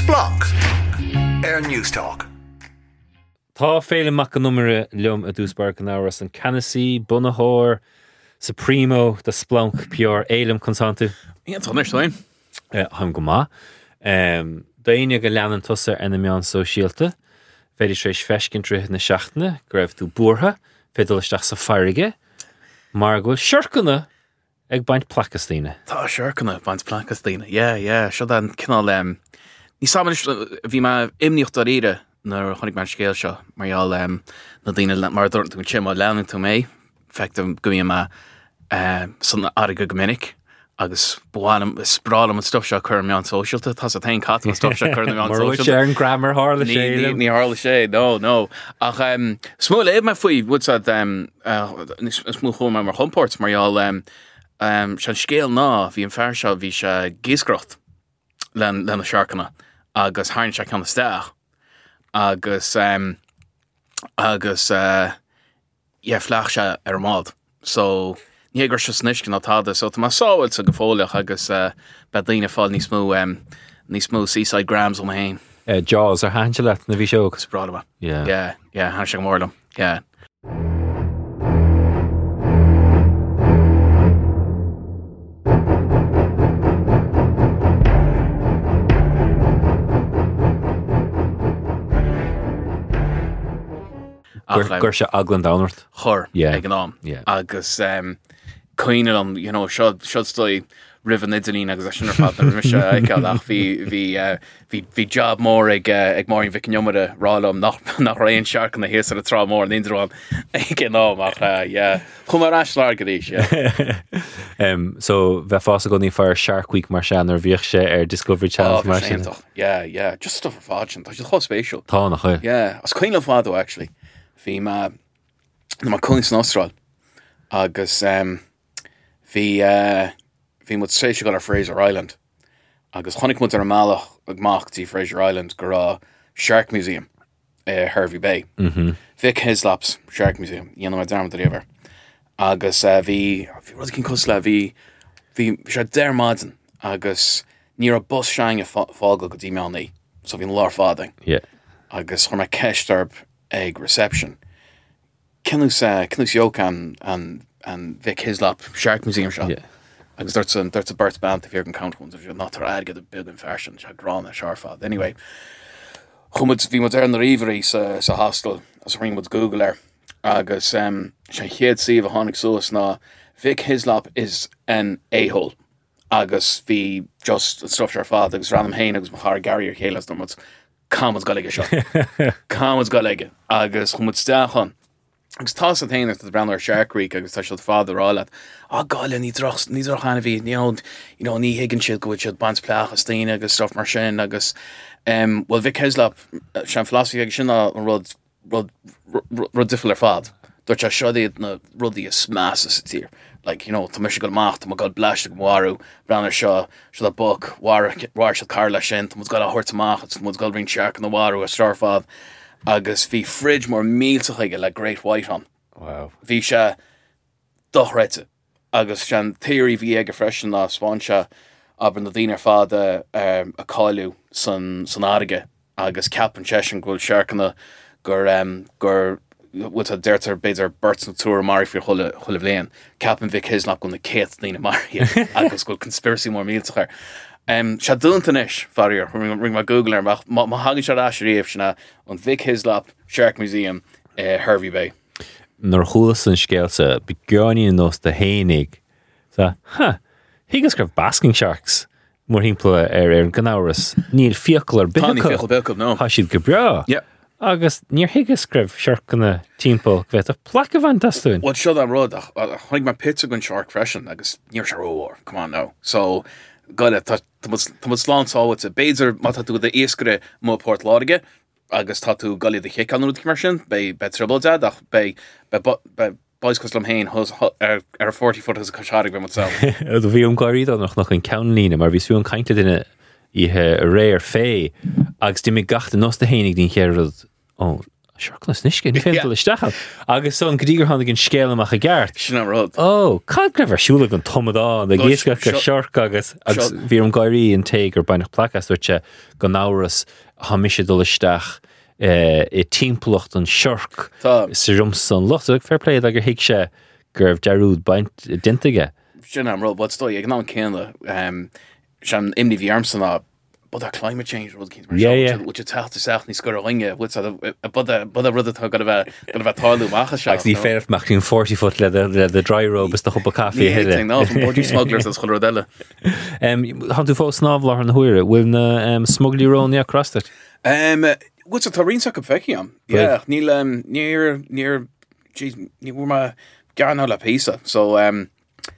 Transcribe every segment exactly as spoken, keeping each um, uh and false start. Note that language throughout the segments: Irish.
Splunk Air News Talk. Tá féile mac an numere leom a dúsbar an áras an Cannacy, Bunahor, Supremo, the Splunk, Pure, Eilem Consantu. Ian Thomas Stein. Ham go ma. Um, Daine go leanan tusar en mian so síalte. Féidir treis fescintre na seachtaine, greibh tú búrtha, féidir isteach sa feirige, mar go siorcanna ag baint placastíine. Tá siorcanna baint placastíine. Yeah, yeah. Seo dan cinál um, ní saman bhí ma imníocht ar ire nar chonig man scéil seo, marall um, na daine mar dúirt tú sin má leanan tú mé, fectum go mí ma uh, san aige go minic. agus buanam sprálam an stuff seo chur meán socialta, tá a tain cat an stuff seo chur meán socialta. Mar sé an grammar hála sé. Ní hála sé, no, no. Ach, um, smó le me faoi, woodsad, um, uh, smó chum mar humport, marall, um, um, sean scéal ná, bhí an fear seo, bhí se gíscrocht len, len a searcanna, agus hain se can steach, agus, um, agus, uh, yeah, flach se ar mád. So, ní gur se sniscin átáda, so tá má sáil sa go fóliach agus uh, bedlína fáil ní smú um, ní smú seaside grams om hain. Uh, Jaws ar hanse le na bhí seo. Sprádama. Yeah. Yeah, yeah, han se go mórlam. Yeah. Gur se aglan downward. Chor, Yeah. ag an am. Yeah. Agus um, coine am, you know, siod stoi rivan idalín agus a sinnar fat na rimise ag ach bhí bhí job mór ag ag mórin bhí cniomara rálam nach nach raon searcan na hés ar a trá mór an indrán ag an am ach yeah. Chum mar aslar gadéis, yeah. um, so bheith fása go ní fear Shark Week mar sean ar bhíoch sé ar Discovery Channel mar sin. Yeah, yeah, just stuff for fásin, tá just spatial. Tá nach chuil. Yeah, as coine fádó actually. Bhí ma na ma coins in Austral agus um, bhí uh, bhí mud séisi go ar Fraser Island agus chonig mud ar máach ag machtí Fraser Island go rá Shark Museum uh, Hervey Bay. Mm-hmm. Vic Hislop's Shark Museum dhéanam mar darmad a river agus uh, bhí bhí rud cin cosla bhí bhí se dermaden agus ní a bus seang a fága go dtí meánnaí so bhín lár fáding. Yeah. Agus chuir me ceistarb ag reception. Cynús uh, cynús Jocan and and Vic Hislop Shark Museum shop. Yeah. Agus there's a there's a Bert Band if you're going count ones if you're not to get a big in fashion. Shag grana sharfad. Anyway, chumud vi mod er na rivery sa sa hostel as ring with Google er. Agus um she head see a honig source na Vic Hislop is an a-hole. Agus vi just stuff sharfad agus random hain agus mahar Gary or Kayla's numbers. Cámas go leige seo. Cámas go leige. Agus chumud steachan. Agus tá a théine at the Brandler Shark Week agus tá siad fád rála. Á gáile ní droch ní droch hana bhí ní you know ní higann siad go siad bans pleach as tíine agus stuff mar sin agus um well Vic Hislop sean philosophy agus sin an rud rud rud difil ar fad. Dúirt se siad na rudí is smasa sa tír. Like, you know, tá mis go macht, tá go blast go waru, Brandler seo, seo a book, war war seo Carla sin, tá mus go a hort mach, tá mus go ring shark in the water a starfad. Agus bhí fridge mór míltach ige le Great White on. Wow. Bhí se dochreite. Agus sean theory bhí ag a freisin lá spáin se aber na dtíine fáda um, a cáilú san, san áige agus cap an sesin gúil searcanna gur um, gur with a derter beidir Bert's na tour Mari for chulle chulle bléan. Captain Vic Hislop gon na céit lína Mari agus go conspiracy mór míltach ar. Um, se dúntanis farir, ring, ring my Google ar ma, ma, ma hagin se asriíh sinna an Vic Hislop Shark Museum uh, Hervey Bay. Nor chulas an scéalsa be gceáí nos de hénig. So, huh, higus grab basking sharks. Mór hímpla ar ar an gnáras. Níl fiacal ar Tá ní bichail. fiacal bichail, no. Tá siad go breá. Yeah. Agus níor higus grab searcanna timppel bheit a plac a bhain tasún. What should I road? Chonig ma pizza gon shark freshen agus níor se róir. Come on now. So Gada, tá mus slán sáhat a béidir má tú de éascre mó Port Láige agus tá tú galí de chécanú mar sin bei be tribal ach bei boys coslam hain ar forty foot as a cosharig be myself. Do bhí an gáíad nach nach an cean lína, mar bhí sú an cainte duine ihe a réir fé agus dí mé gachta nos de hénig dín chéad ó Seachlas niscin ní féidir leisteachal. Agus son gdígur hána gin scéal amach a gceart. Sinna rud. Ó, cad gribh arsúla an tomadá, na ggéisga go seorc agus agus bhí an gaiirí an taig ar bainach placas dúirte go náras hamise do leisteach i timpplacht an seorc sa rums an lucht. Ag fairpléad agur hiic sé gurb dearúd baint dintige. Sinna rud, bud stoi, ag ná céanna, sean imní bhí armsan á, but a climate change rud cinn mar Yeah, yeah. which is tacht seach ní sgur a ringe, which a bud a bud a rud atá go bheith go bheith táilú macha se. Agus ní féirh machún forty foot le the dry robe is do chupa caí heile. No, from body smugglers as chur rodelle. Um, han tú fós snáblar an huire, bhfuil na um, smugglí rónní across it? Um, what's a tarin sa feciam? Yeah, níl um, near near geez, ní bhfuair ma garná le písa. So um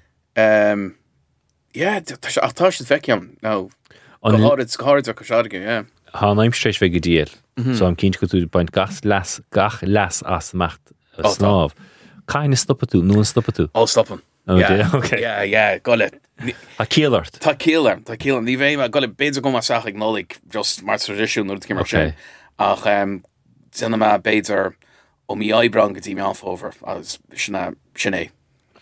um yeah, tá sé feciam. No. Goharid goharid a coshadige, yeah. Há naimstrééis bheith go díal. So am cínt go tú baint gach las gach las as macht a snáb. Cain is stoppa tú, nu an stoppa tú. All stoppen. Oh, yeah, dear, okay. Yeah, yeah, got it. A cíalart. Tá cíalarm, tá cíalarm. Ní bhéim, got it béidir go masach ag nólig just mar tradiisiún nuair cimar sin. Ach, um, sinna ma béidir ó mi aibran go tí mi anfóver as sinna sinné.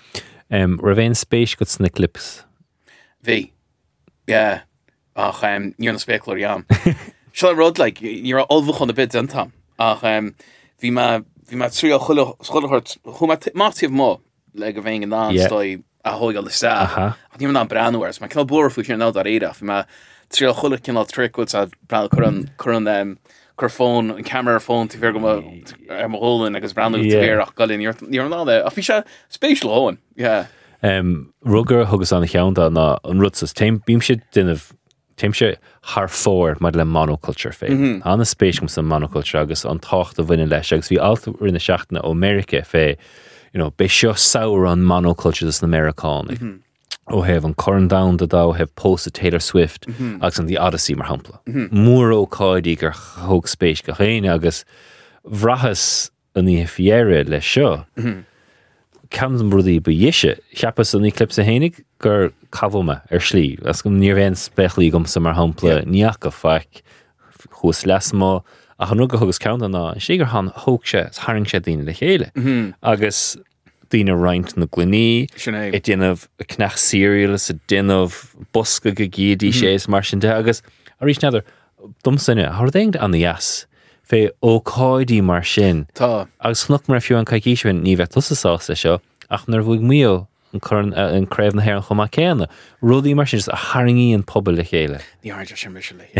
Um, ra bhéin spéis go sna clips. Bhí. Yeah. Ach, um, níor na spéclar jam. Seo rud, like, níor olbhach an a bit dentam. Ach, um, bhí ma, bhí ma trío chullachart, chu ma mátíomh mó, le go bhéin an ná stoi a hóigal le sa. Aha. Ach, níor ná breanúirs, ma cinál búr fú sin ná dar éida. Bhí ma trío chullach cinál tricúd a breanú churan, churan, um, chur fón, an camera fón, tí fer go ma hólinn agus breanú tíir ach galinn, níor ná de. Ach, bhí se spéisial hóin, yeah. Um, Rugger hugus an cheanta na an rutsas teim bím si dunneh teim se haar fór mar le monoculture fé. Mm-hmm. Anna spéis gom sa monoculture agus an tácht a bhuine leis agus bhí alta rinne seachtainna ó America fé, you know, bé seo saoir an monoculture is an Americanánig. Mm-hmm. Ó hef an Corn Down da dá hef post Taylor Swift mm-hmm. agus an the Odyssey mar hampla. Mm-hmm. Múr ó cáidí gur thóg spéis go chéine agus bhrachas an í fiére le seo. Mm-hmm. Camden brudí ba dhiise, cheappas an í clips a hénig gur cabhma ar slí. As gom níor bhéin spechlí gom sa mar hampla níach go faic chus les má a han rugga thugus count ná sé gur han thóg sé tharing sé daine le chéile. Mm-hmm. Agus daine roint na gluní, i déanamh a cnach cereal, a déanamh bosca go géadí sé mar sin de agus a rís neidir dumsanne, thar déint an ias. Fé ó cáidí mar sin. Tá. Agus snuch mar fiú an caiiciisiúin ní bheith tusasásta seo, ach nar bhuaig mío an chun an craibh na héir chumá céanna. Rudí mar sin a haringí an pobl le chéile. Ní áidir sin mis le.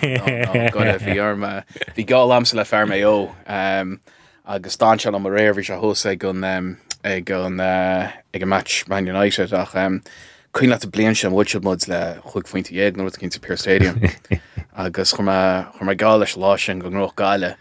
Goda bhí arma, bhí gá lamsa le fear mé ó, um, agus dá se am a réir bhí se hosa ag an um, ag an uh, ag a match Man United ach um, chuin le a blian sem bhid muds le chuig foiointe dhéag nó cinn sa Pier Stadium. Agus chur ma gá leis lá sin go ngróch gáile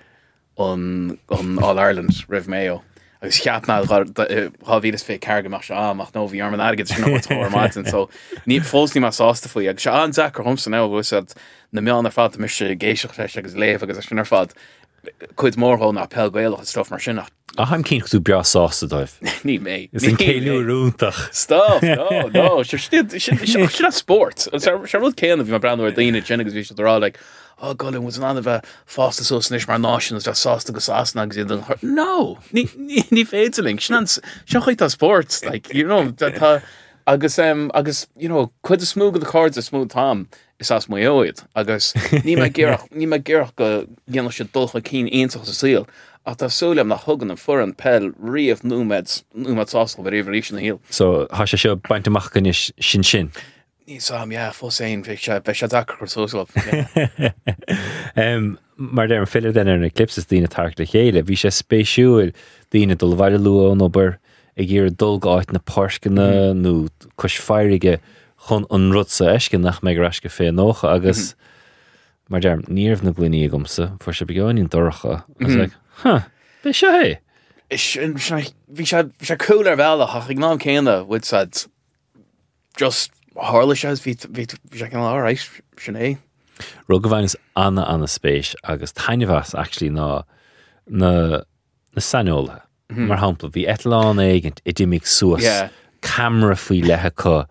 an All Ireland rih méo. Agus cheapná háhílas fé ceargamach se amach nó bhí arm an agad sin nóir maitin, so ní fós ní má sásta faoi, agus se an Zachar Homsa ná bhúsad na meán ar fad mis sé géisioach leis agus léh agus sin ar fad chuid mórthó na pel gailach a stuff mar sinach. A haim cín tú bra sásta dóibh. Ní mé. Is an céú rúntaach. Stop, no, no, sin a sport. Se rud céanna bhí mar breanú ar daine sin agus bhí se rá like, oh God, was an bheith fásta so snis mar náisiúnas bheith sásta go sásta agus iad an chuir. No, ní féiteling. Sin chuid a sport, like, you know, tá agus um, agus, you know, chuid a smúg the cards a smooth tam is as mé óid. Agus ní me ggéireach ní me ggéireach go ghéanana sé dulcha cín aonach sa síl. Ach tá súlam na thugan an fur an pel riamh númad númad sástal bar éidir na híal. So há sé seo baint amach gan sin sin. Ní sam, yeah, fós éin bheith se bheith se dachar chu sósal. Um, mar der an fiile den ar na clipsas dína tarcht le chéile, bhí sé spéisiúil dína dul bhaile luú an obair ag gur dulgáit na páircanna nó cos feirige chun an rutsa eiscin nach meid raisce fé nócha agus mar der níomh na gluní gomsa fuair sé beáinín dorcha. Agus like, huh, be se hé? Bhí sé cool ar bhealach ach ag ná céanna with sad just hála sé bhí sé cin áráis sin é. Rug bhain is anna anna spéis agus taine bhas actually ná na na sanolala. Mar hampla bhí Etalán éigent i d dimig suas camera faoi lethe có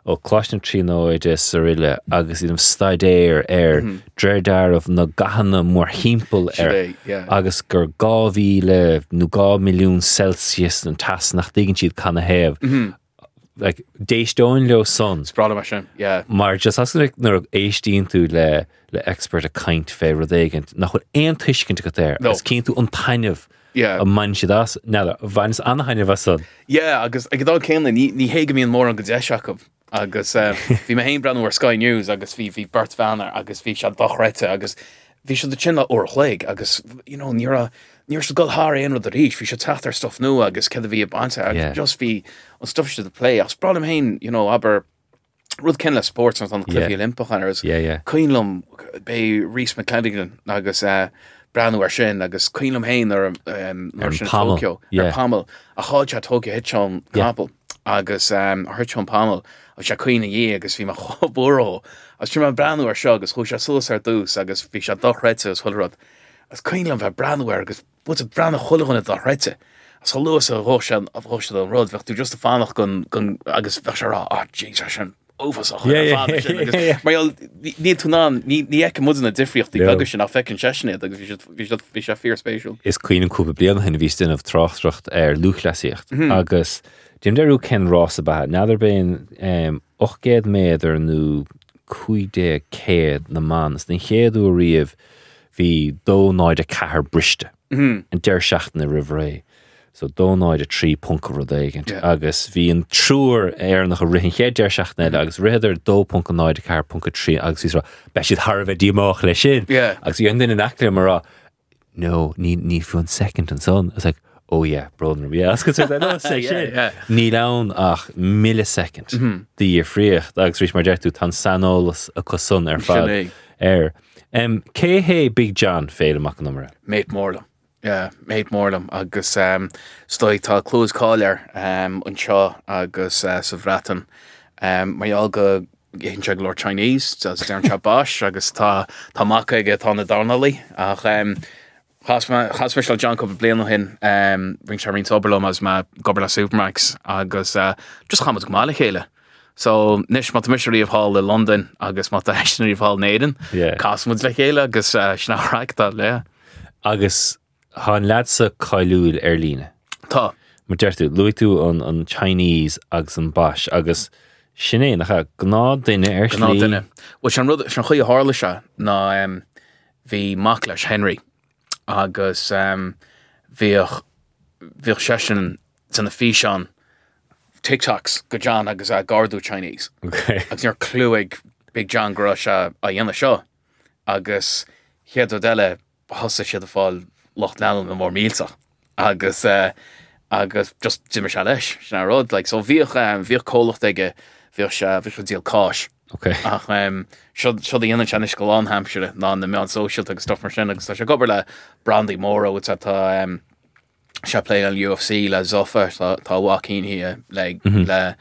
ó chláisna tríóide sa riile agus iad staidéir ar dreirdar of na gahanna mór himpeall ar Sure, yeah. agus gur gá mhíle nó gá milliún Celsius an tas nach dtígann siad canna héamh. Like, déistóin leo son. Brala mar sin, yeah. Mar just as like nar éistíonn tú le le expert a caint fé rodéigent nach chud éon tuiscint go there. No. Agus cín tú an taineh Yeah. a man siad as. Nada, bhain's anna haineh as son. Yeah, agus ag dá céanna ní ní héige míon mór an go deisiach agus uh, bhí me héon brenn Sky News agus bhí bhí Bert Vanner agus bhí se dochreite agus bhí se de sinna ó chléig agus you know, níor a níor se go thar éon rud a ríis, bhí se tatar stuff nu agus cad a bhí a bansa agus Yeah. just bhí an stuff se de play agus bralam héin, you know, aber rud cin le sports an Cliffy Yeah. Olympic agus Yeah, yeah. Cuinlumm bé Rhys McClanagan agus uh, Brandon ar sin agus Cuinlumm héin ar um, Ar mar sin Pommel, Tokyo yeah. ar Pommel a cháid se Tokyo hitseán Yeah. Gapel agus um, a hirtseán Pommel a se cuioine dhé agus bhí mar chobóró agus trí mar Brandon ar seo agus chu se sulas ar dús agus bhí se dochreite as chuilrad as Cuinlumm bheith Brandon agus bud a Brandon chulaganna dochreite as chu luas a roise a roise an rud bheith tú just a fánach gon gon agus bheith se rá ah jeez ar sin ófas a Yeah, yeah, yeah, yeah. mar ní tú ná ní ní eice mudan a difriocht í No. agus sin a fecinn seisina agus bhí sé- bhí sé- bhí sé fear spéisiúil. Is cuioine cúpa bliana hen bhí duine tráchtracht ar lúchlasíocht agus Jim derú ken rás a bathe nadidir ben um, ochgéad méidir nó cuide céad na manas den chéadú a riamh hí dónáid a cethir briste an deir seach na rihré. So dónáid a trí punca rodéigent Yeah. agus bhí an trúr ar nach a rihin chéad deir seach na agus riidir dó punca náid a ceir punca trí agus ís be siad Harbheith díach lei sin. Yeah. Agus dhéon duine nachla mar rá no, ní ní fún second and son. It's like, oh yeah, brother, yeah. That's good. No, say Yeah, shit. yeah. Ní lán ach millisecond. Dí ar fríocht agus rís mar deirtú tan sanolalas a cosun ar fad Sinné. air. Um, cé hé Big John féile amach numara? Méid mórlam. Yeah, méid mórlam agus um, stoi tá clús cáir um, an seo agus uh, sa bhratan. Um, Mai all go hinn se glór Chinese, as dearn se báis agus tá tá maca ige tá na darnalaí ach um, chas me se John Cup blian hin um, ring se rin oberlum as ma gobar le Supermax agus uh, just chamad go mála chéile. So nis mat misisií of hall le London agus mat eisinaí of hall Naden. Yeah. Casmud le chéile agus uh, snáráictá le. Agus há leadsa caiúil ar líne. Tá. Mar deirtú, luí tú an, an Chinese agus an báis agus sinné nach gná duine ar Ná slí. duine. Well sean rud sean chuí hála se ná um, bhí mac leis Henry agus um, bhíoch bhíoch sesin san na fí seán TikToks go John agus a gardú Chinese. Okay. Agus níor clúig Big John gro se a dhéanana seo agus chéad ó deile hosa siad a fáil locht lean na mór mílsa agus uh, agus just dimmer se leis sin rud like, so bhíoch um, bhíoch cólacht aige bhíoch se bhíoch díal cáis. Okay. Ach, um, seo dhéana tenis go an Hampshire ná na meán social agus stuff mar sin agus tá sé gobar le Brandy Moro tá tá um, se play an U F C le Zoffa tá tá Joaquin hi le le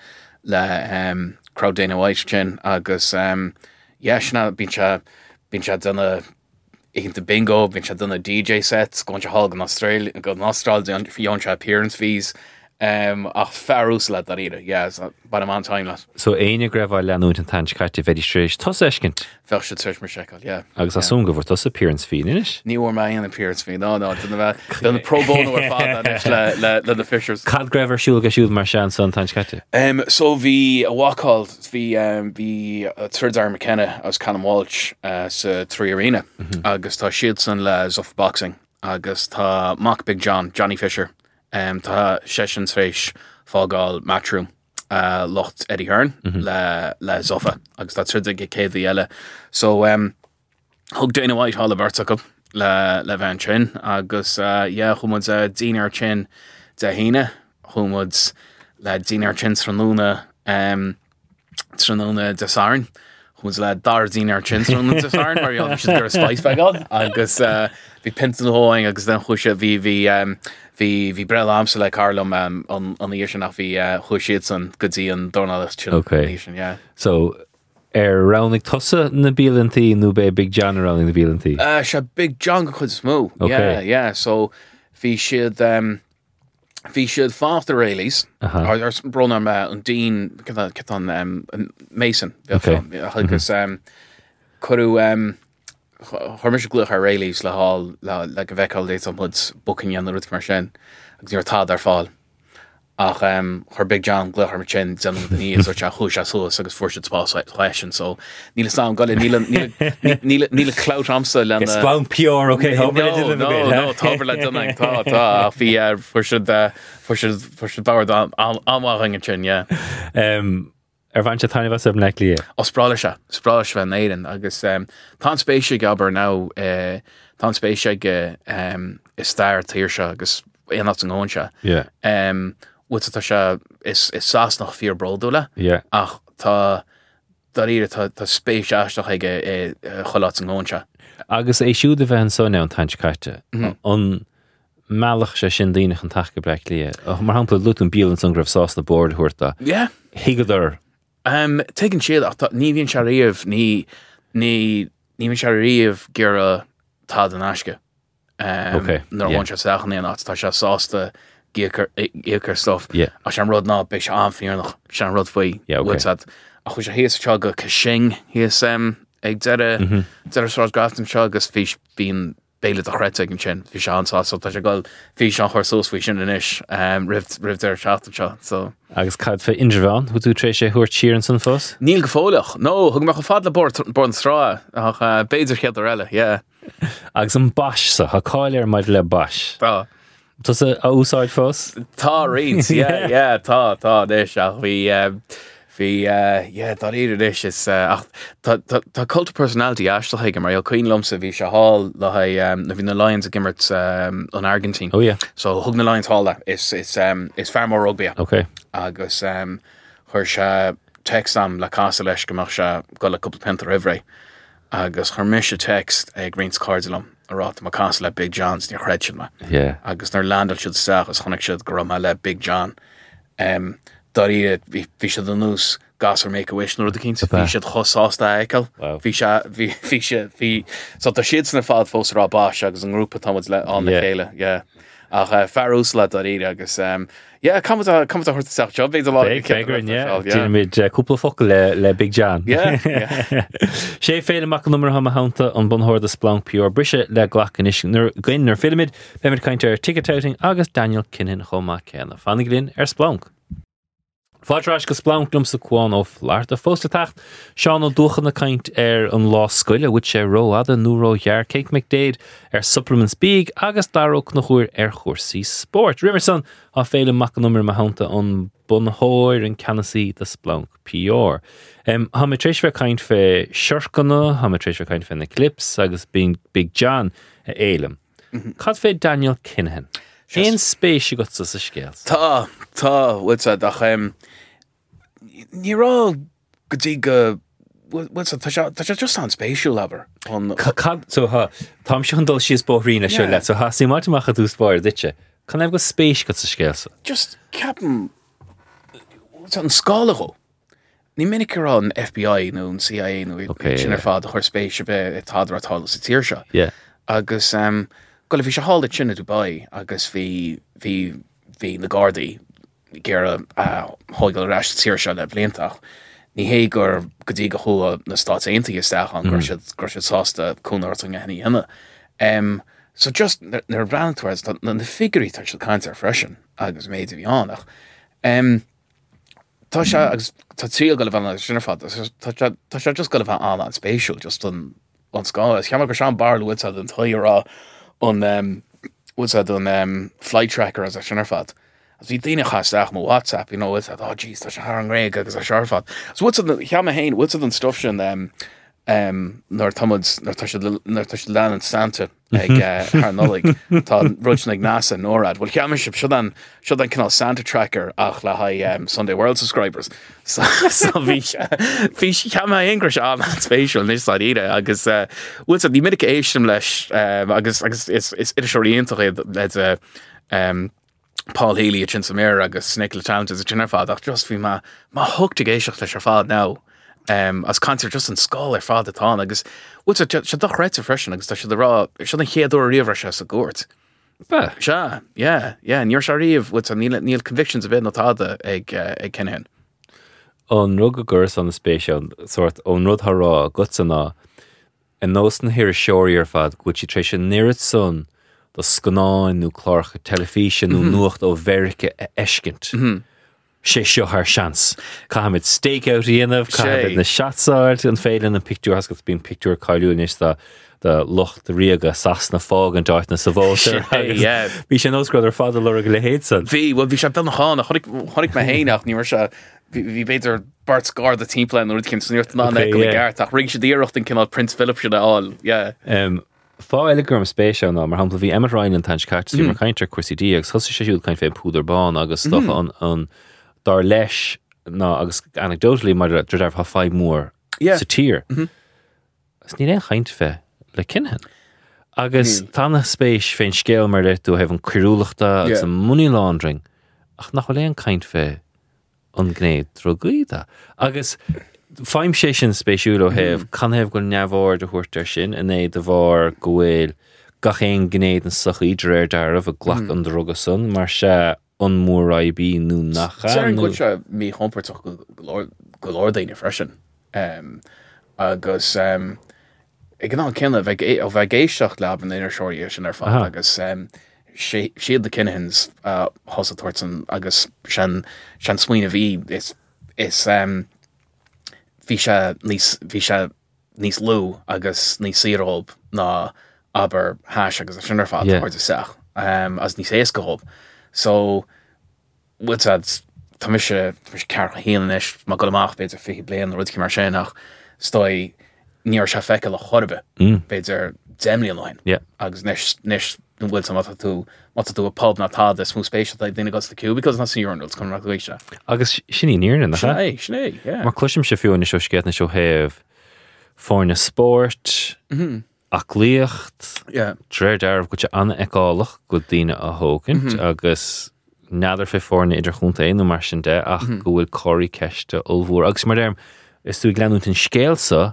le um, crowd Dana White sin agus um, yeah, sinna bín se bín se donna into bingo, bín se donna D J sets gon se hall gan Australia gan Australia fion se appearance fees um, ach ferús le dar ide yeah, so, ban am an time las So aine greibh leanút an tanint caite bheith strééis tos eiscint fel se search mar shekel yeah. agus a sún go bhór tos appearance fee inis. Ní war mai an appearance fee no no duna bheith duna pro bono ar fád anis le le le the Fishers. Cad greibh ar siúil go siúd mar sean san tanint caite. Um, so bhí a bhácáil bhí um, bhí a Turdar McKenna as Callum Walsh uh, sa Trí Arena agus tá siad san le Zuff Boxing agus tá Mac Big John, Johnny Fisher um, tá sessions rééis fágáil Matchroom uh, locht Eddie Hearn le, le Zuffa agus tá trid ag céad eile so um, thug Dana White hall Bertach le, le bhean sin agus uh, yeah, chumud a dínar sin de híine chumud le dínar sin tróna um, tróna de Saran chumud le dar dínar sin tróna de Saran mar jo si gur a spice bag on agus uh, bhí pintan hóing agus den chuise bhí bhí um, Bhí bhí brel amsa le Carlum um, an an íir sin nach bhí uh, chuisiad san gotí an Donald sin Okay. sin, yeah. So ar roundnig tosa na bílantí nó bé Big John a roundnig na bílantí. Uh, se Big John go chud smó. Okay. Yeah, yeah. So bhí siad um, Bhí siad fácht a réilís ar brunam an dín an um, Mason Okay. agus um, chuú um, chuir se gluch ar réilís le hall le le go bheicáil déit an mud bucin an ruút mar sin agus níor tád ar fáil ach um, chuir Big John gluch ar mar sin san níos or te chúis a súas agus fuair siad spáis so níle slá gáil níle clout amsa le Spáin pure, okay. No, no, no, tábhar le duna tá tá bhí fuair siad fuair siad fuair siad báir amhaing sin, yeah. Um, ar bhain se tainna bheits ab nec lia. Ó spráile se, spráile se bheith éireann agus um, tá spéisiigh aber ná uh, tá spéisiigh um, is stair tíir se agus éanacht an gáin se. Yeah. Um, What's tá se is is sás nach fíor brodúla Yeah. ach tá dar ire tá tá spéis eisteach ige choláit an gáin se. Agus é siúd a bheith an son an taint caite. An meallach sé sin daoinech an tacha brec lia. Mar hampla lut an bíal an san gribh sás na board thuirta. Yeah. Higadar. Um, Taken siad ach tá- ní bhíonn se riamh ní ní ní bhíonn se riamh gur tá an aisce. Um, Okay, Nar yeah. bhain se sechan íon tá se sásta géchar stuff. Yeah. A se an rud ná be se anfíornach se an rud faoi. Yeah, okay. What's a chu sé héas se go cashing hías um, ag deire deire srás graftan se agus fís bíon béile a chreite an sin hí se ansá so tá se gáil fí se an chuir sós faoi sin inis um, rih rih ar seachtain seo so. Agus cad fe indrabhán, hu tú trééis sé thuir tíir an san fós? Níl go fólach. No, thug mar go fad le bor bor an strá ach uh, béidir chead ar eile, yeah. Agus an bais sa, ha cáil ar maid le bais. Tá. Tás a úsáid fós? Tá riad, yeah, yeah, tá, tá, dis ach bhí um, bhí uh, yeah, tá iad dis is uh, ach tá tá tá cult of personality aisteach ige mar Queen Lumsa bhí se hall le ha um, na bhí na Lions a gimmert um, an Argentine. Oh, yeah. So thug na Lions hall le is is um, is fear mór rugby. Okay. Agus um, chuir se text am le casa leis gomach se go le couple penta rihré agus chuir mis se text ag Greens Cardinal arát má casa le Big Johns ní chreid me Yeah. agus nar landal siad sa agus chonig siad go raibh le Big John um, dar iad bhí siad an nús gas ar Make-A-Wish nó a cinint bhí siad chosásta eiceil Wow. bhí se bhí bhí siad bhí so tá siad sna fád fós rá báis agus an grúpa táid le an na Yeah. chéile yeah. ach uh, fearús le dar iad agus um, yeah, come to come to chuirta seach job beidir lá Big figure, yeah. Dína mid cúpla focail le, le Big John. Yeah, yeah. sé féile mac an numar ha hánta an bunthir de Splunk Pure brise le ghlach inis nar gin nar filmid be mit kaint ar ticket outing agus Daniel Kinnan chomá cena fannig glyn ar Splunk. Fádrais go Splunk lum sa cuán ó flaart a fósta tacht Seán ó dúchan na kaint ar an lá scoile wit sé ro ada núró jaar Kate McDade ar Supplements Big agus daróch na chuir ar chórsaí sport. Rimerson á féile mac an numar ma hánta an bunthir an canasí de Splunk Pure. Um, ha me trééis fe kaint fe Shurkana, ha me trééis fe kaint fe na clips agus being Big John a élam. Cad fé Daniel Kinnan. Ein spéisi got sa sa scéals. Tá, tá, what's that? Ach, um, ní rá go dtí go, what's that? Tá se tá se just an spéisiú aber. On, Cad, so ha, tám se an dul síos bóhrína seo Yeah. le, so ha sí máte macha dús báir ditse. Can ef go spéis got sa scéals? just capan, what's that, an scálacho. Ní minic ar an F B I nó an C I A nó Okay, sin ar yeah. fád a chuir spéisiú be tádra atála sa tíir seo. Yeah. Agus um, go le bhí se hála sinna Dubai agus bhí bhí bhí na Gardaí gur a hógal reis tíir seo le bliantach. Ní hé gur go dtí go chua na Stát Aontaithe isteach an gur siad gur siad sásta cúnarting a henní henne. Um, so just nar brandtoirs na na figurí tar siad caint ar freisin agus méid a bhí annach. Um, Tá se agus tá tríal go le bhena sinna fad tá se just go le bheith an an spéisiúil just an an scá. Cheamar gur sean bar luid an tairá on um, what's that on um, flight tracker as a shinnerfat. As we dine chasteach mo WhatsApp, you know, it's that, oh jeez, that's a har an greg as a sharfat. So what's it, Hiama Hain, what's it on stuff shin, um, um, nor Tomads, nor Tushad, nor Tushad Lan and Santa, like, uh, har nolig, ta Rujnig NASA, Norad. Well, Hiama ship, should should then canal Santa tracker, ach la high, um, Sunday World subscribers. So, so fish, fish, Hiama English, ah, spatial, this side either, I guess, uh, what's it, the medication lesh, um, I guess, I guess it's, it's, it's oriented, that's a, um, Paul Healy at Chinsamere agus Nicola Challenges at Chinnerfad ach just fi ma ma hooked géisiocht leis ar fad now um, as concert just an scáil ar fad atá agus what's it se doch right freshen agus tá se rá se an chéadú riomhre se sa gúirt Ba. Se, yeah, yeah, níor se riamh with some níl níl convictions a bit na táda ag uh, ag cinhin. An rug a gurs an na spéisiún, sort ón rud tharrá, gutsanna, an nósan hir seoir fad, gwyt si treis an neirid sun, da scanáin nú clárcha telefísin nú nuacht ó verice a escint. sé seo haar seans. Cahamid stakeout íanamh, cahamid na seatsáirt an féile an picú hascat bín picú caiúin is de locht de riaga sas na fág an dáit na sa bhótar. Bhí sé nósgrad ar fada le go le héad san. Bhí, well, bhí sé ben chána, chonig me héanaach ní mar se bhí beidir Bart Scar the teamplan or cin sníirt ná le go gart ach ring sé díirecht in cinál Prince Philip se áil, yeah. Um, Fá eile gurm spéisiú ná, mar hampla bhí Emmet Ryan an tan cart sí mar caiintear cuasí díag, thosa sé siúil cain fé púdarbán agus stocha an an dar leis ná agus anecdotally mar dreidir ha fáid mór sa tír. As ní réon chaint fé le cinhan. Agus tána spéis féin scéal mar le tú heh an cuiúlachta agus an money laundering ach nach léon caint fé an gnéad drogaída. Agus Fáim sé sin spéisiúil ó heh can heh go neamhór de thuirtar sin in é de bhar go bhfuil gach éon gnéad an such idir ar darmh a ghlach an droga sun mar se an mór aibí nó nachcha. Sé an go se mí chompertach go lordaine freisin. Um, agus um, ag an cinna bheith ó bheith géisteach leban inar seoirí sin ar fád agus um, siad de cinnehins uh, hosatóirtan agus sean smuoine bhí is is um, bhí se níos bhí se níos lú agus níos síróib ná aber háis agus a sin ar fád yeah. seach um, as níos éascahob. So whatad tá mis sé cear héanaan is má go amach beidir fi blian rud mar sé nach stoi níor se feice le chorbe beidir déimlíon lein agus nes nes bhfuil sa mata tú mata tú a pub na táda smú spéisial ag duine gas le cú because na síornúils chun ra goéis se. Agus sin í níorna nach Sné, sné, yeah. Mar cluisim sé fiú na seo scéit na seo heh fáinne sport aclíocht tréir darmh go te anna eáalach go dtíine a thógant agus nádar fé fórna idir chunta éonú mar sin de ach go bhfuil choirí ceiste olbhór agus mar derm is tú gleanút an scéalsa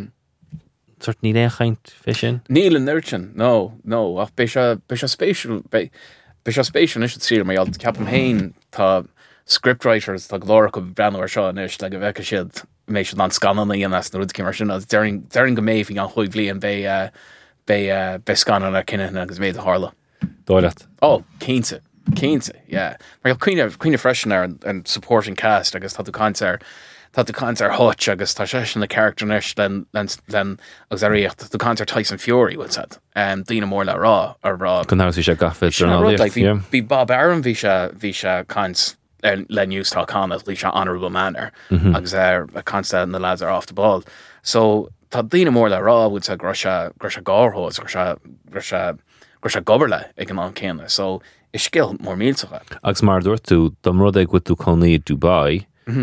sort ní léon chaint fé sin? Níl an nirtin, no, no, ach be se spéisiú be se spéisiú is sír mar alt ceapam héin tá scriptwriters tá glóra go breanúir seo is le go bheitcha siad mééis an scanna íon as na rud mar sin dearing go méh an chuig blion be be be scanan a cinenne agus méid a hála. Dóileat? Ó, cénte. Cénte, yeah. Mar cuioine cuioine freisin ar an supporting cast agus tá tú cantar tá tú cantar hot agus tá sé sin na character nes len len agus a riocht tú cantar Tyson Fury what's that um dína mór le rá ar rá go ná sé gafid bhí Bob Arum bhí se bhí se cant le newstá canna lí se honourable manner agus ar a consta na lads are off the ball so tá dína mór le rá bhúd sa gro se gro se gárhós gro se gro se gro se gobarle ag an an céanna so is skill mór mílsacha. Agus mar dúirt tú dom rud ag go tú conaí Dubai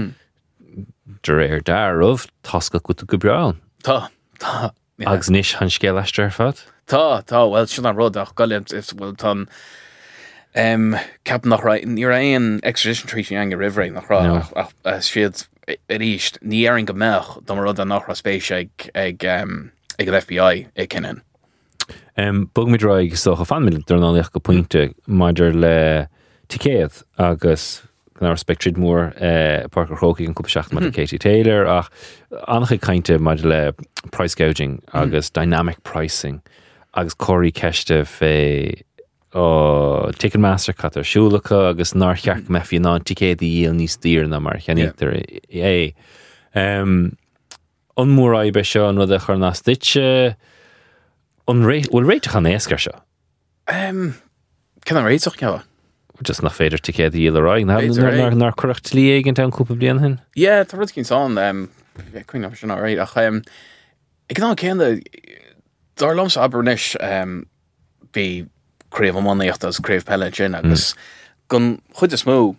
de réir darmh tasca go tú go breán. Tá, tá. Agus níos an scéal eiste ar fad? Tá, tá, well sin an rud ach golim is bhfuil tan um, cap nach ra ní aon extradition treaty an go rihre nach ra ach siad a ríist ní airing go meach dom rud an nach ra spéis ag ag um, ag an F B I ag cinan. Um, Bug mi droig so a fan mil náach go pointe maidir le ticéad agus gnar spectrid mór uh, Parker Croky an cúpa seach mar Katie Taylor ach annach cainte maidir le price gouging agus mm. dynamic pricing agus choirí ceiste fé ó Ticketmaster cat ar siúlacha agus nar chearc me fi ná ticéad í díal níos tír na mar cheannítar é. Um, an mór aibe seo an rud a chur nás ditse On rate, well, rate chan éascar seo? Um, can an réiteach cewa? Just nach féidir ticéad íal ará, nar choracht lí éigent an cúpa blian hin? Yeah, tá rud cinnán, um, cuioine sin á réid, ach, um, ag ná céanda, dar lomsa abernis, um, bhí créimh ammánaíocht as créimh pelle sin, agus gon chud is mó,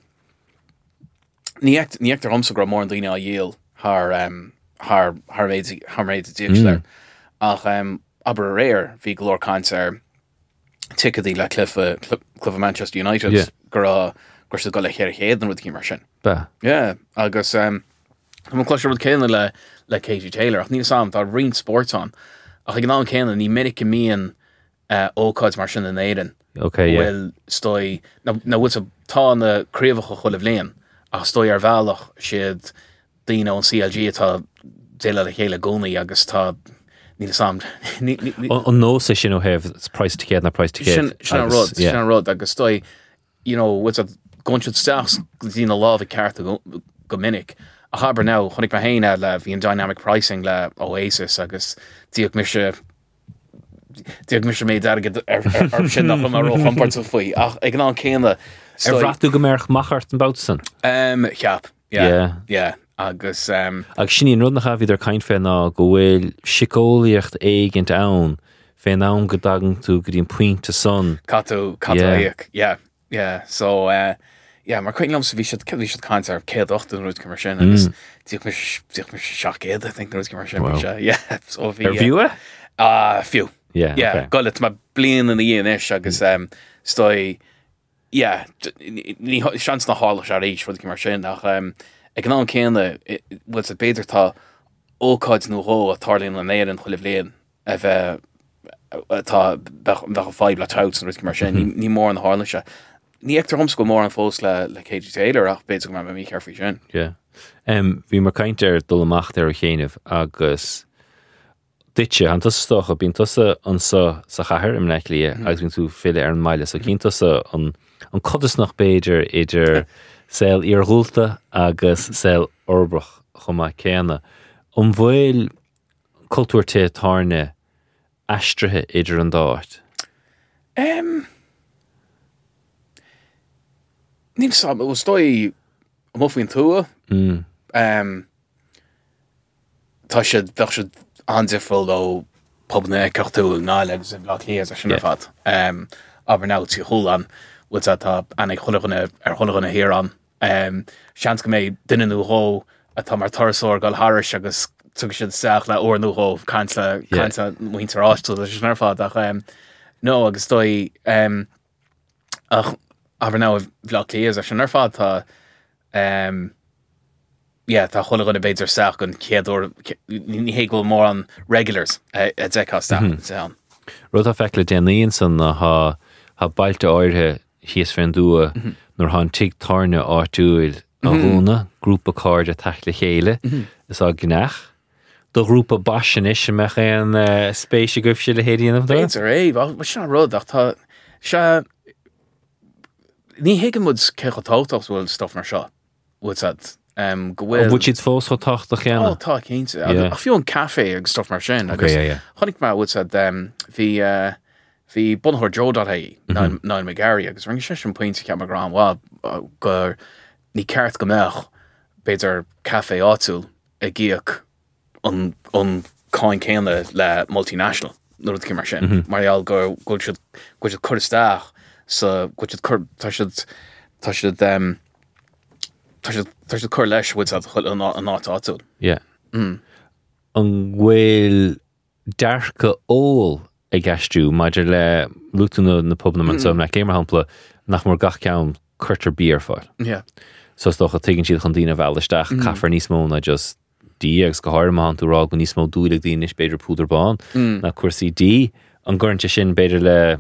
ní ag ar amsa gra mór an daoine á díal, haar, um, haar, haar réid, haar réid a díag leir. Ach, um, aber a réir bhí glór cancer ticketí le clufa clufa Manchester United yeah. gur gur go le chéir chéad an rud cí mar sin. Ba. Yeah, agus um, an cloiste rud céanna le le Katie Taylor ach ní sam tá rin sports an ach ag ná céanna ní minic mííon ócáid mar sin in éan Okay, yeah. Well, stoi na na what's a tá na críomhacha chuil bhléon ach stoi ar bhealach siad daoine an C L G atá déile le chéile gcónaí agus tá ní sam An nó sé sin ó heh price to get na price to get. sin sin an rud sin an rud agus stoi you know what's a gonseid steach dína láh ceart go go minic a haber now chonig ma héine le bhí an dynamic pricing le Oasis agus díoch mis se díoch mis mé agad ar sin nach mar chumpart faoi ach ag ná céine Er bhreachtú go merch machart an Boutson. um cheap yeah yeah agus um Ag sin rud nach bhí ar caiin fé ná go bhfuil sicóíocht éigent ann fé ná go dagan tú go dtíon puinte son. catú catú yeah yeah so uh yeah mar chuin lams bhí siad bhí siad caiint ar céad ochtú ruúd mar sin agus díoch mis díoch mis seacéad I think ruúd mar sin yeah so bhí Ar bhiú? ah fiú Yeah, yeah okay. golit ma blian in the dhéanais agus um stoi yeah ní seans na hála ar éis fud mar sin nach um ag ná céanna was a beidir tá ócáid nó ró a tarlín le néir an chuileh léon a bheith tá bheith fáib le tout an ruúd mar sin ní mór an hála se ní ag thomsco mór an fós le le K G Taylor ach beidir go mí cearfaí sin Yeah. Um, bhí mar caiint ar dul amach ar a chéanamh agus ditse an tusa stocha bíon tusa an sa sa chathair im leic lia agus bíon tú fiile ar an maile so cín tusa an an codas nach béidir idir saoil iarghúlta agus saoil orbrach chumá céanna an bhfuil cultúirte tarne aistrithe idir an dáit. um ní sam it was stoi mofin tua Mm. um tá siad bheith siad andifriil ó pobna cechtú ná legus a bhlach léas a sinna fad um aber ná tí chuúlan wat tá annig chulaganna ar chulaganna hiran um seans go méid duine nuró a tá mar tarasóir gáil Harris agus tu siad seach le ó nuró caiintla caiintla muintear áistú a sinna fad ach um nó agus dói um ach aber ná bhlach léas a sinna fad tá um yeah, tá chola gona beidir seach gon céadú ní hé go mór an regulars a deá seach. Rud a feic le déanaíon san na ha ha bailte áirthe híos féin dua nuair há tig tarne áitiúil a húna grúpa cáid a teach le chéile is á gnách do grúpa basin is sem meach an spéisi goibh se le héíanamh dá? Beidir é bh se rud ach tá se ní héigen mud cechatáach bhfuil stof mar seo bhfuil um go bhfuil Bhúid siad fós chu tacht a chéanna? Oh, tá cénte Yeah. ach fiú an café agus stof mar sin agus yeah, yeah. chonig mar bhfuil um hí uh, hí bunthir Joe.é ná me Gary agus ring sé an pointinte ce mar gram bhá gur ní ceart go meach beidir café áúil a gíoch an an cáin céanna le multinational nó ci mar sin marall gur goil siad goil siad chuirteach sa goil siad cur tá siad tá siad um tá siad tá siad cur leis bhfuil chuil an an áit áúil. Yeah. An bhfuil dearcha ól ag gasistú maidir le luúna na pubna man som le céimar hampla nach mar gach ceann chuirtar bíar fáil. Yeah. So stocha tuigann siad chun dtína bheileisteach caafar níos mó na just dí agus go háirmán tú rá go níos mó dúla dtíine is beidir púdarbáin na cuasaí dí an gcuirnte sin beidir le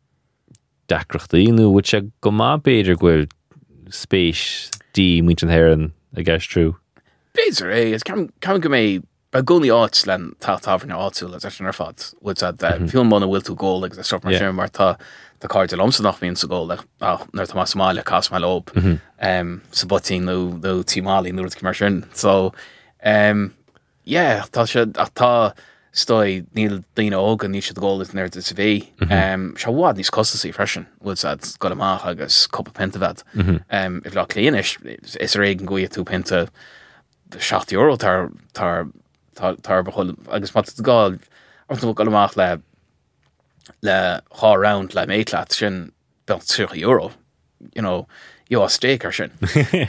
decrachtaíú bhfuil se go má beidir ghfuil spéis dí muint an héireann a gceistú. Beidir é is ceam go mé ba gcónaí áit len tá tábharna áúil a sin ar fad bhfuil fiúmna bhfuil tú ggóla agus a stop mar sin mar tá tá cáirte lomsa nach bhíonn sa ggóla nar tá Somália cas má lob sa botín nó nó tímálaí nuair mar sin so um yeah tá se ach tá stoi níl daine ógan ní siad ggóla neir sa bhí um se bhád níos costaí freisin bhfuil go amach agus coppa penta bhead um if le léanais is ar éigen goí tú penta seacht euro tar tar tar bechol agus mat gáil bhfuil go amach le le há round le méitlaat sin belt thirty euro you know jo a steak ar sin.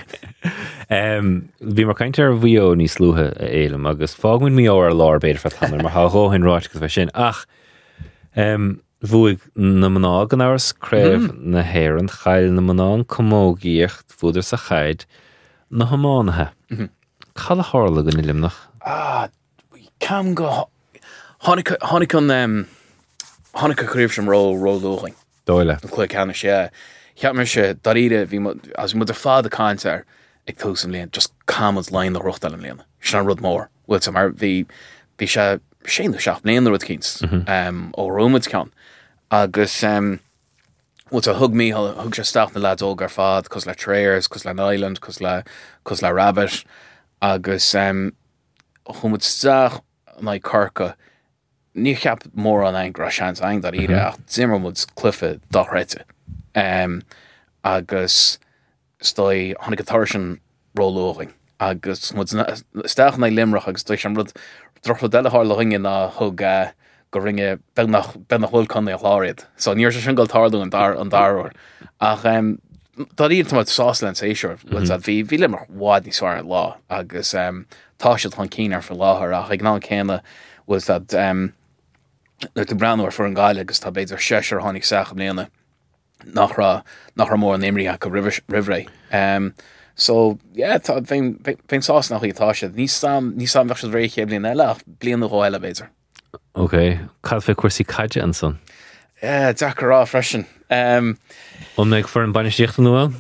Bhí mar caiinte ar bhío níos slúthe a éilem agus fágmuin mí ó ar lár beidir fatanir mar háthóin ráit go bheith sin ach bhuaig na mná an áras craibh na héireann chail na mná commógaíocht fuidir sa chaid na hamánathe. Cad a hála gan ilimnach? Ah, cam go tháinig an um, tháinig a chríomh sem ró ró lúchain. Dóile. chuig ceanna sé. Cheap mar se daríide bhí as mu ar fád a cáintear ag túsam léon just cámod lein na ruchtal an léana. Sean rud mór. Bhfuil sa mar bhí bhí se séanú seach léana rud cíns ó Rómad ceann. Agus bhfuil a thug mí thug sé staach na lads óg ar fád cos le tréirs, cos le Island, cos le cos le rabbit agus chumud staach na Corca ní cheap mór an ein gra seans ein dar ide ach Zimmermud's cluffe dochreite. Um, agus stoi hannig a tarsin rólóing agus mud staach na limrach agus stoi sem rud droch delle haar ringe na hug uh, go ringe ben nach ben nach hulkan na lárid. So níor se singal tarú an dar an daror. Ach um, dat íon mat Sásland éisiir was a bhí bhí limrach wad ní swar lá agus um, tá se an cínar for láthir ach ag ná céna was dat um, de brandúir for an gáile agus tá beidir séir hánig seach léana nach ra nach ra mór an imriach go rivré. Um, so yeah, tá féin féin sás nachítá se ní sam ní sam bhe ré ché blion eile ach blion go eile beidir. Ok, cad fé cuasí caide an son? Yeah, dachar rá freisin. Um, On méid for an banistíocht an nuáil?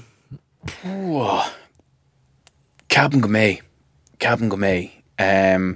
Caban go mé, caban go mé. Um,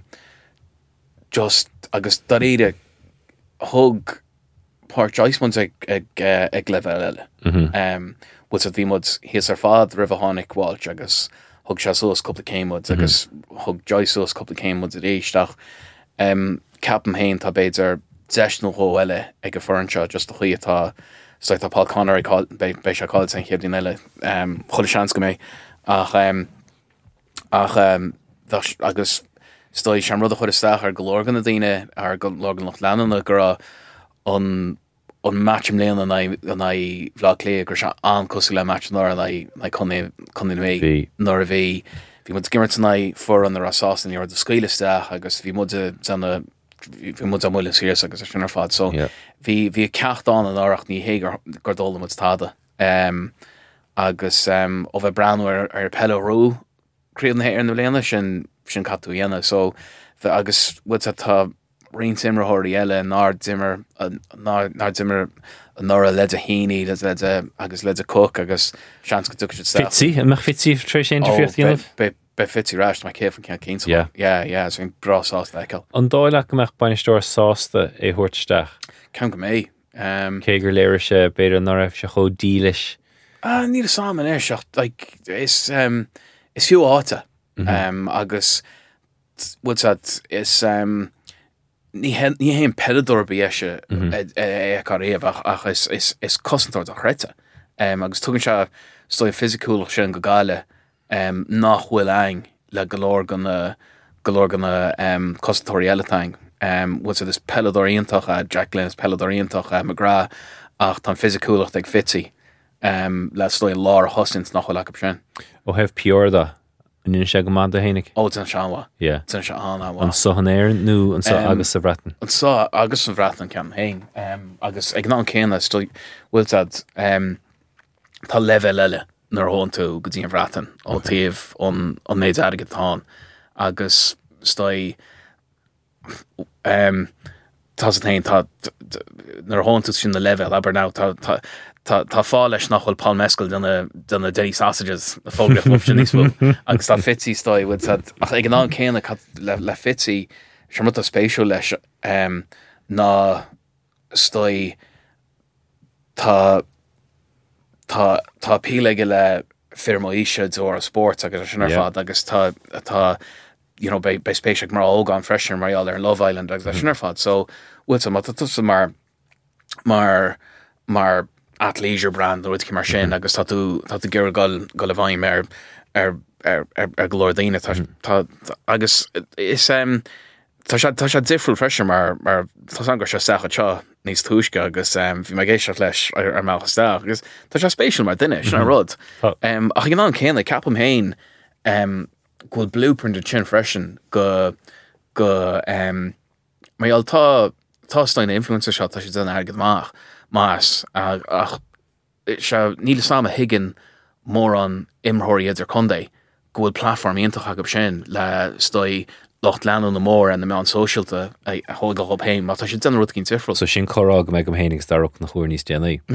just agus daríide thug páir deismund ag ag uh, ag level eile. Um, was a bhí mud hís ar fád rih a tháinig bháilt agus thug se suas cúpla céimmuid agus thug deisúas cúpla céimmuid a réisteach. Um, capan héin tá beidir deisnú ó eile ag a fórnseo just a chuí atá so tá Paul Connor bei se cáil san chéad eile um, chuile seans go mé ach um, ach um, agus stoi sem rud a chuir isteach ar gológan a daine ar gológan nach leanana gur an an matchim léan an na bhlá lé gur se an cosú le match ná na chunin mé nar a bhí bhí mu gimmert na for an rasástan ar de scoile isteach agus bhí mu sanna bhí mu amúile síos agus a sinnar fad so bhí bhí ceachtáin an áireach ní hé gur dóla mu táda um, agus um, ó bheith breanú ar ar pelorú críomh na ar na léana sin sin catú dhéana so agus bhfuil tá rion simrathirí eile ná dimmer ná dimmer ná a leid a híine agus leid a cook agus seans go tucha sta. Fití a meach fití trééis sé fiocht dhéanamh? Be fití ráist mai céfan cean cín. Yeah, yeah, so bra sás leiceil. An dáile go meach bainisteoir sásta é thuirteach? Cean go mé. Cé gur léir se beidir an raibh se cho dílis? Ní a sáman é seach is is fiú áta agus bhfuil is ní hén pedador bíise é car réamh ach is cosantóir a chréite. Agus tugann se stoi fisiciúil sin go gáile nach bhfuil ein le golóir gan golóir gan cosantóirí eiletain. Bhfuil is pedadoríontach a Jacqueline is pedadoríontach a McGrath ach tá fisiciúlacht ag fití le stoi lár hosint nach bhfuil le sin. Ó hebh piorda Nín sé go mád a hénig? Ó, tan seanha. Yeah. Tan seanha. An sohan éir nó an so agus sa bhratan? An so agus sa bhratan cean hain. Um, agus ag ná céanna stoi bhfuil tad um, tá level eile nar hón tú go dtí an bhratan ó taobh an méid aige táin. Agus stoi um, tá sa tain tá nar hón tú sin na level aber ná tá tá Tá fá leis nach bhfuil palm mescail duna Denny sausages a fógrah op sin níosbú. Agus tá fití stoi ach ag an céanna le fití se mu a spéisiú leis ná stoi tá tá pílaige le firmaíise dó a sport agus sin ar fad agus tá tá you know bei spéisiach mar ógán freisin maráil ar Love Island agus sin ar fad so bhfuil má tá mar mar mar at leisure brand nó mar sin agus tá tú tá tú gur gal go le bhaim ar ar ar ar glódaine tá agus is um tá sé tá sé difriúil freisin mar mar tá an gur se secha teo níos túisce agus um bhí me géisteach leis ar meachchas agus tá sé spéisiúil mar duine sin an rud um ach an céanna capam hain um ghfuil blueprint sin freisin go go um maall tá tá stein influencer shot tá sé duna agad máach Mas ach se níle sama higgin mór an imthirí idir chundé gohfuil platform iontach agam sin le stoi locht leanú na mór an na me an socialta a hógal op héin, má tá sé den rud cinn tifriúil. So sin chorá go méid go hénig starach na chuir níos déanaí. Yeah.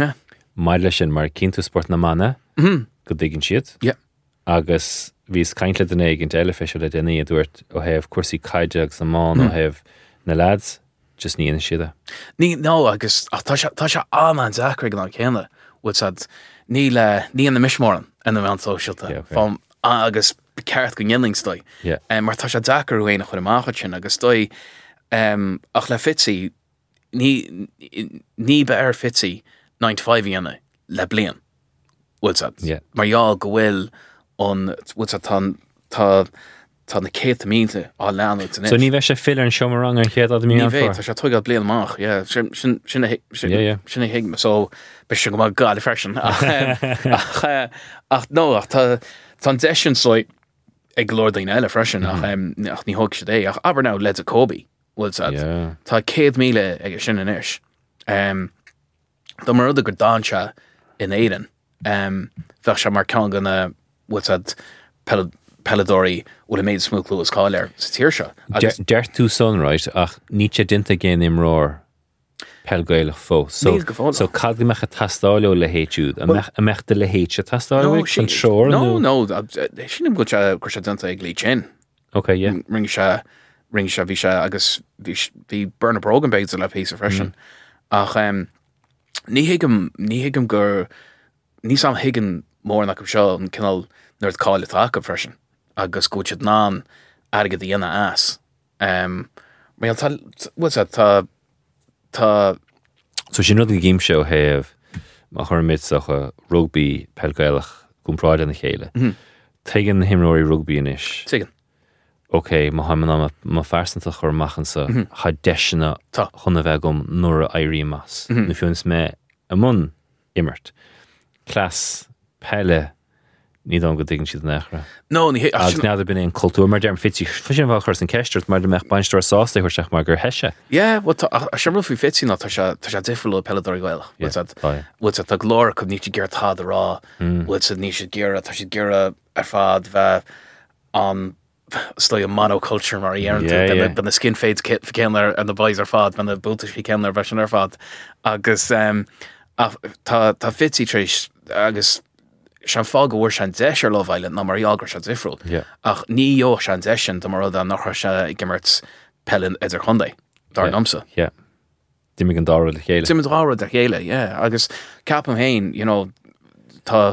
Maile sin mar cinú sport na mana go ddiggin siad Yeah. agus vís caiintle den éigen eile fe le déine dúirt ó heh cuasí caiideag sa má ó heh na lads just ní ina siad. Ní no agus ach, tá se tá se áman Zachary gan chéna wat ad ní le ní an na mismóran in na man socialta Yeah, okay. from agus ceart go njelingstoi. Yeah. Um, mar tá se Zachary héna chuir amachcha sin agus stoi um, ach le fitsi ní ní be ar fitsi ninety-five íana le blian. Wat ad. Yeah. Mar ja go bhfuil on wat ad tá tá tá na céit mínte á leanú tan. So ní bheith sé fill an seomarang an chéad ad mí Ní an bhéh far. tá sé tuigad blian amach, yeah, sin sin sin sin Yeah, yeah. sin hiig so be sin go má gad i freisin. Ach ach, eh, ach no ach tá tá deisian soi ag glór daoine eile freisin ach em, ach ní thug sé dé ach aber ná le a Kobe bhfuil sad Yeah. tá céad míle ag sin in isis. Um, Tá mar rud a gur dáse in éan um, bheith se mar cean ganna bhfuil sad pel- peladóí bhfuil méid smúclú is cáir sa tíir se. Agus Der tú son right ach ní sé dinta géin imróir pelgailech fó. So Níl go fóla. so cad go mecha tastáileo le héitiúd a mech- a mechta le héitse tastáileo sí- an seoir No, no, sin go chu se danta ag lí sin. Okay, yeah. ring se ring se bhí se agus bhí burna brogan beid le pí a freisin ach um, ní hiigem ní hiigem gur ní sam hiigen mór nach seo an cinál nuir cáil tá go freisin agus go siad ná aige dhéana as um, mé tá tá tá So sin rud go gim seo heh má chur mit a rugby pelgailech gúnráid na chéile. Tegan na himróí rugby inis. tuigen Ok, má ha man má fersanta chur machchan sa ha deisina Tá. chuna bheith gom nuair a airí mas. Na fiúns me a mun immert. Clas pelle ní dá go dtigin siad nechra. no ní Agus nead bin in cultúr mar derm fití fi sin bhil chus an ceistart mar de meach bainstúir sásta chuir seach mar gur heise. yeah wat sem fi fití ná tá se tá se difriú peladóí goil Yeah, aye. wat tá glór go ní ggéir tá a rá wat ní sé ggéire tá sé ggéire ar fad bheith an stoi a monoculture mar dhéan Yeah, yeah. ben na skin fades kit fi céannar an na boys ar fad ben na bútas fi céannar bheit ar fad agus um, ach, tá tá fití tríéis agus sean fá go bhfuir sean deis ar Love Island ná mar águr se difriúil Yeah. ach ní jo sean deisian tá mar rud an nach se i gimmert pellin idir chundé dar Yeah. namsa. Yeah. Dimig an dára le chéile. Sim rá a chéile, yeah. agus capam hain, you know, tá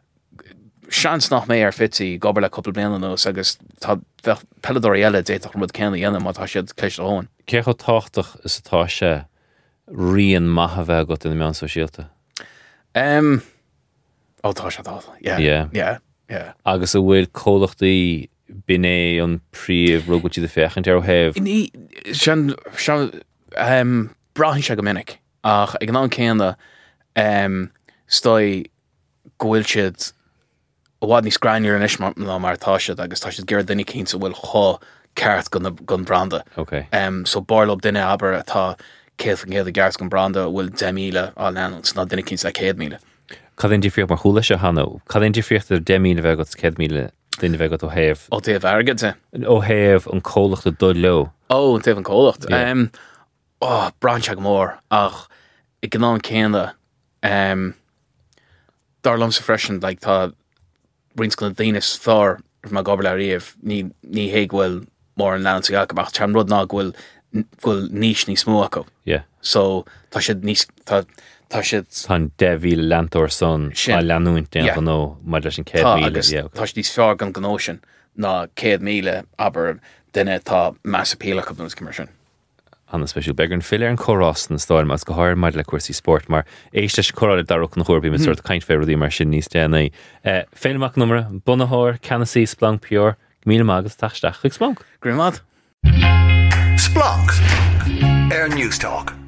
seans nach mé ar fití gobar le couple blian nos agus tá peladóí eile déach mud cena dhéana má tá siad cléist óin. Cecho táchtach is atá se rion maithe bheith go in meán so síalta. Um, ó tá se tá, yeah, Yeah. yeah, yeah. Agus a bhfuil cólachtaí biné an príomh rugutí de fechan ar ó heh. Ní sean sean um, brahin se go minic ach ag ná céanna um, stoi gohfuil siad bhád ní scráinir an ismar ná mar tá siad agus tá siad ggéir duine cín sa bhfuil cho ceart gon gon branda. Okay. Um, so barlob duine aber atá céad an céad a ggheart gon branda bhfuil de míle á leanús ná duine cín sa céad míle. Cadén difriocht mar chúla se hanó. Cadén difriocht ar de míle bheith go céad míle duine bheith go ó heh. ó déobh airgad te. Ó heh an cólachta dul leo. Ó, an taobh an cólacht. Yeah. Um, ó, brainseach mór ach i gná céanna um, darlam sa freisin like, tá rins go daoine thar má gobar le riamh ní ní héag bhfuil mór an lean sa gaach tean rud ná bhfuil bhfuil níos ní smó acu. Yeah. So tá siad níos tá tá siad Tá de bhí leantóir son Sin. a leanúint Yeah. déan nó mar leis an céad tá míle. agus Yeah, tá siad níos fear gan gnóisian ná céad míle aber duine tá meas apéach go nos cummar sin. an special begur an fiile an chorás an stáil mas go háir maid le cuasí sport mar éis leis choráil darach na chóirbí me suirt caiint féirí mar sin níos déana. Féileach numara bunathir Canasí Splunk Pure mí agus taisteach chuig Splunk. Grimad? Splunk. Air News Talk.